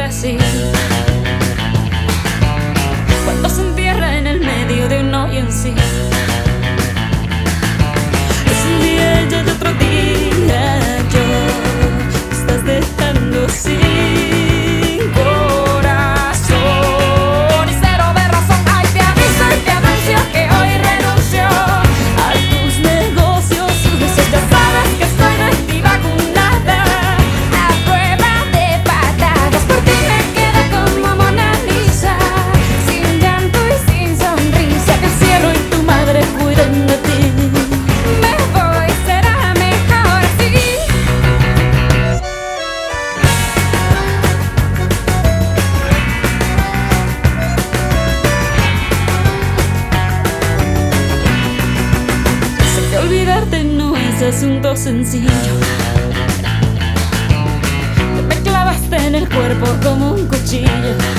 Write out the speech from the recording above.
así. Cuando se entierra en el medio de un hoyo en sí. Es un día y el otro día yo estás dejando sin corazón y cero de razón. Ay, te aviso y te anuncio que hoy renuncio a tus negocios sucios. Ya sabes que estoy no estoy vacunada a prueba de patadas. Por ti me quedé como Mona Lisa, sin llanto y sin sonrisa. Que el cielo y tu madre cuiden de ti. Me voy, será mejor así. Sé que olvidarte no es asunto sencillo. Te me clavaste en el cuerpo como un cuchillo.